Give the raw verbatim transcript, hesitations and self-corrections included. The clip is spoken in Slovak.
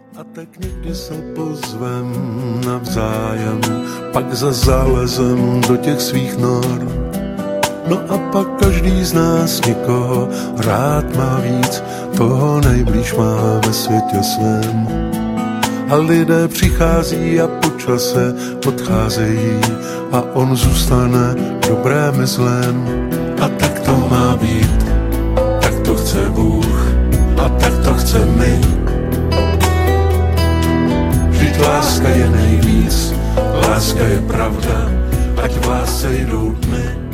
A tak někdy se pozvem navzájem, pak za zálezem do těch svých nor. No a pak každý z nás někoho rád má víc, toho nejblíž má ve světě svém. A lidé přichází a po čase odcházejí a on zůstane dobrém zlém. A tak to má být, tak to chce Bůh a tak to chce my. Vždyť láska je nejvíc, láska je pravda, ať v lásce jdou dny.